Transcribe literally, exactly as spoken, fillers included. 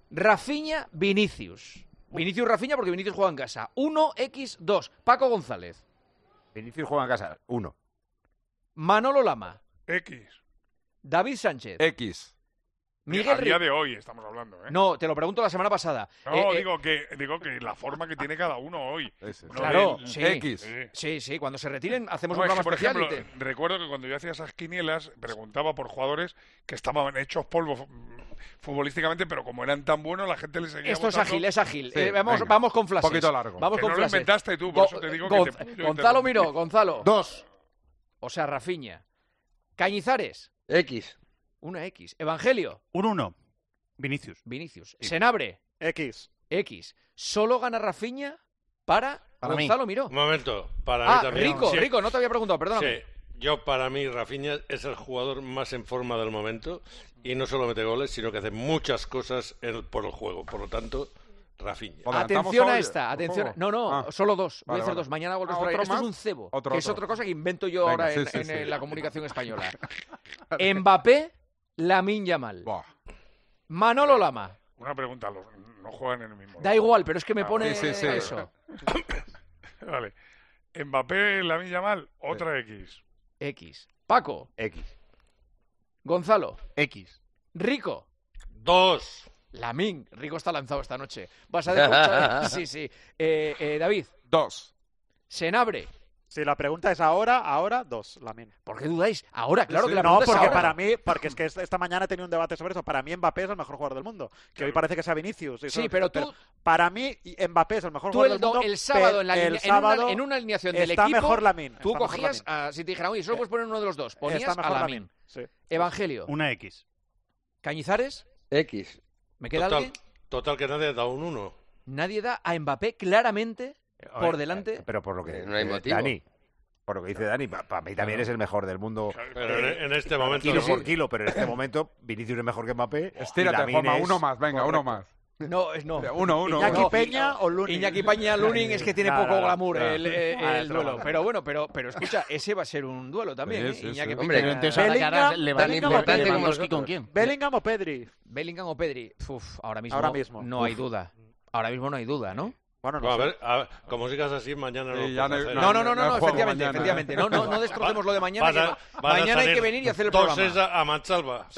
Rafinha, Vinicius. Vinicius, Rafinha, porque Vinicius juega en casa. uno equis dos. Paco González. Vinicius juega en casa. uno. Manolo Lama. X. David Sánchez. X. Miguel A día Ri- de hoy estamos hablando, ¿eh? No, te lo pregunto la semana pasada. No, Eh, eh, digo, que, digo que la forma que tiene cada uno hoy. Ese. No Claro, del- sí. X. Sí. Sí, sí, cuando se retiren hacemos No, un es programa que, por especial. ejemplo, y te- recuerdo que cuando yo hacía esas quinielas, preguntaba por jugadores que estaban hechos polvo fu- futbolísticamente, pero como eran tan buenos, la gente les seguía Esto es votando. ágil, es ágil. Sí, Eh, vamos, venga. vamos con flashes. Un poquito largo. Vamos Que con no lo flashes. inventaste tú, por Go- eso te digo Gon- que te- yo Gonzalo interrumpí. Miró, Gonzalo. Dos. O sea, Rafinha. Cañizares, X. una X. Evangelio, Un uno. Vinicius. Vinicius. Sí. Senabre, X. X. Solo gana Rafinha para, Para mí. Gonzalo Miró. Un momento, para mí Ah, también. Rico, Sí, Rico, no te había preguntado, perdóname. sí. Yo, para mí, Rafinha es el jugador más en forma del momento y no solo mete goles, sino que hace muchas cosas en- por el juego. Por lo tanto, Rafinha. Hola. ¿Adelantamos Atención a hoy esta, el atención. juego? No, no, Ah. solo dos. Voy Vale, a hacer vale. dos. Mañana vuelvo a Ah, traer. ¿otro Esto es más? un cebo, Otro, que es otro. otra cosa que invento yo Venga, ahora sí, en, sí, en, sí. eh, la comunicación española. Mbappé, Lamine Yamal. Buah. Manolo Lama. Una pregunta, los- no juegan en el mismo. Da igual, pero es que me Ah, pone sí, sí, sí. eso. Vale. Mbappé, Lamine Yamal, otra X. X. Paco, X. Gonzalo, X. Rico. Dos. Lamín, Rico está lanzado esta noche. Vas a escuchar. Sí, sí. Eh, eh, David, Dos. Senabre. Si la pregunta es ahora, ahora, dos, Lamine. ¿Por qué dudáis? Ahora, claro Sí, que la No, pregunta es porque ahora. para mí, porque es que esta esta mañana he tenido un debate sobre eso. Para mí Mbappé es el mejor jugador del mundo. Que hoy parece que sea Vinicius. y Sí, eso- pero tú- para mí Mbappé es el mejor Tú jugador el, del do- mundo. el sábado, pe- en, la el alinea- en una- sábado en una alineación del está equipo, mejor Lamine. tú está mejor cogías, Lamine. a- si te dijeran, oye, solo puedes poner uno de los dos, ponías Está a mejor Lamín. Lamine. Sí. Evangelio, Una X. Cañizares, X. ¿me queda Total, alguien? total que nadie ha dado un uno. Nadie da a Mbappé claramente por Oye, delante. Pero por lo que Eh, no hay dice motivo. Dani. Por lo que dice Dani, para mí también es el mejor del mundo. Pero en, en este momento Kilo sí. por kilo, pero en este momento Vinicius es mejor que Mbappé. y Estírate, Lamine Juanma, es- uno más, venga, uno correcto. más. No, es no. Uno, uno. Iñaki uno. Peña o Lunin. Iñaki Paña Lunin es que tiene No, poco no, no. glamour no. el, eh, Ah, el es duelo. broma. Pero bueno, pero, pero escucha, ese va a ser un duelo también, Sí, ¿eh? sí, Iñaki sí. Hombre, Peña- entonces ahora que ahora le Bellingham tan o importante Pedri. como Lewandowski nosotros. con quién. Bellingham o Pedri. Bellingham o Pedri. Uf, ahora mismo, Ahora mismo. no hay duda. Ahora mismo no hay duda, ¿no? Bueno, no Bueno, a sé. ver, a ver, como sigas así, mañana no Sí, lo ya puedes no- hacer. No, no, no, no, no hay no, juego efectivamente, mañana. efectivamente. No, no, no destrocemos lo de mañana. Vas que a- ma- vas a mañana hay salir que venir y hacer el dos programa. es a, a mansalva.